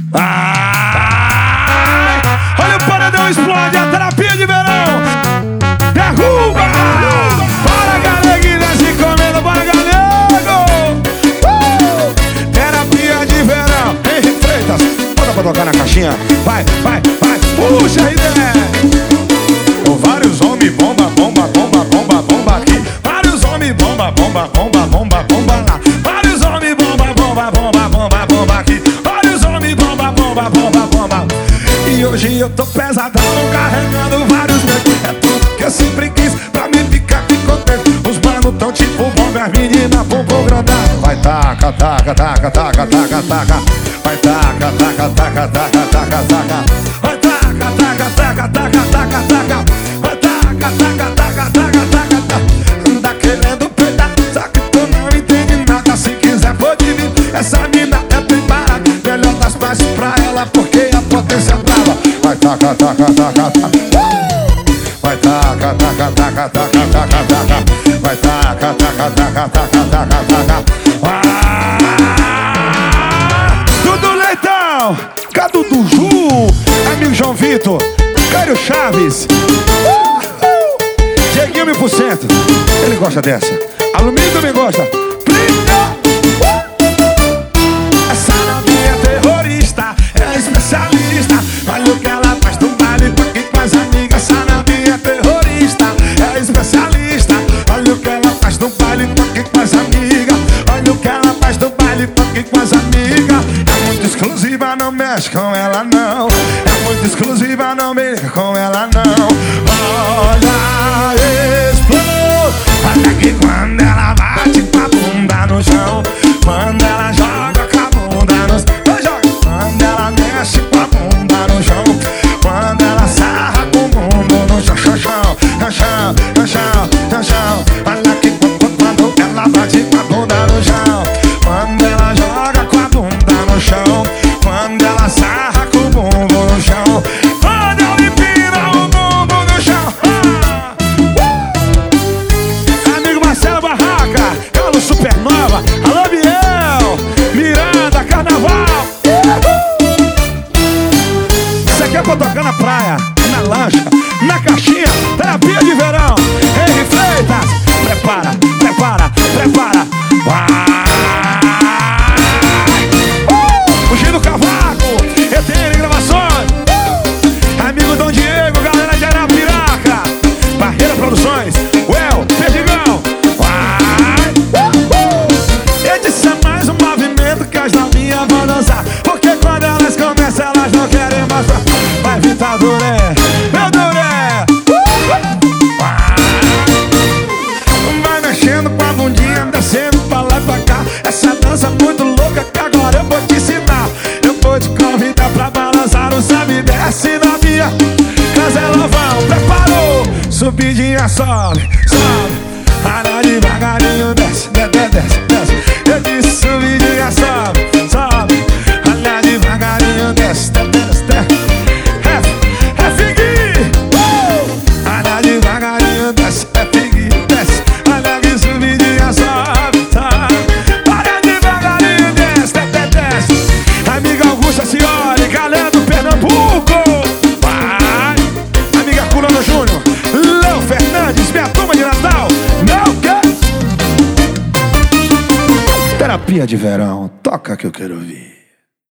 Olha o paredão explode, a terapia de verão. Derruba! Bora, Galeguinha, se comendo, bora, Galego! Terapia de verão. Henrique Freitas, bota pra tocar na caixinha. Vai, vai, vai, puxa aí, né? Vários homens bomba, bomba, bomba, bomba, bomba aqui. Vários homens bomba, bomba, bomba, bomba, bomba lá. Vários homens bomba, bomba, bomba, bomba, bomba aqui. Vários homens bomba, bomba, bomba, bomba. E hoje eu tô pesadão, carregando vários medos. É tudo que eu sempre quis pra me ficar aqui contente. Os manos tão tipo bomba, as meninas bumbum grandado. Vai taca, taca, taca, taca, taca, taca. Vai taca, taca, taca, taca, taca, taca. Vai taca, taca, taca, taca, taca, taca. Vai taca, taca, taca, taca, taca, taca. Anda querendo peidar, só que tu não entende nada. Se quiser pode vir, essa mina é bem barata. Melhor das baixas pra ela, porque a potência brava. Vai taca, taca, taca, taca. Vai taca, taca, taca, taca, taca, taca. Vai taca, taca, taca, taca, taca, taca. Dudu Leitão, Cadu do Ju, amigo João Vitor, Cário Chaves, Dieguinho 1000%, ele gosta dessa. Alumínio também gosta. Essa novinha é terrorista, é especialista. Olha o que ela faz no baile, pra quem com as amigas. Essa novinha é terrorista, é especialista. Olha o que ela faz no baile, pra quem com as amigas. Olha o que ela faz no baile, pra quem com as amigas. É muito exclusiva, não mexe com ela não. É muito exclusiva, não mexe com ela não. Olha, explode. Olha que quando ela bate com a bunda no chão, quando ela joga com a bunda no chão, quando ela mexe com a bunda no chão, quando ela sarra com o mundo no chão, chão, chão, chão, chão, chão, chão. Olha que quando ela bate com a bunda no chão, quando ela joga com a bunda no chão, quando ela sarra com o bumbum no chão, quando ela empina o bumbum no chão. Amigo Marcelo Barraca, Carlos Supernova, alô Biel, Miranda, Carnaval. Isso aqui é pra tocar na praia, na lancha, na caixinha, terapia de verão. Henrique Freitas, prepara, prepara, prepara. Fugindo Cavaco, ETN Gravações, amigo Dom Diego, galera de Arapiraca, Barreira Produções, Well, Perdigão. Esse é mais um movimento que as novinhas vão dançar, porque quando elas começam elas não querem mais. Vai Vitor Duré, meu Duré. Vai mexendo com a bundinha, descendo pra lá e pra cá. Essa dança muito louca que agora eu vou te ensinar. Eu vou te convidar pra balançar o sabe desce novinha. Caselovão, preparou. Subidinha, sobe, sobe. Para devagarinho, desce, desce, desce, desce. Eu disse subidinha, sobe, sobe. Olha devagarinho, desce, desce, desce, desce. É figui. Olha devagarinho, desce, é figui, desce. Olha que subidinha, sobe, sobe. Olha devagarinho, desce, desce, desce. Amiga Augusta Cioli, galera do Pernambuco. Vai. Amiga Culano Júnior, Léo Fernandes, minha turma de Natal. Não quer. Terapia de verão, toca que eu quero ouvir.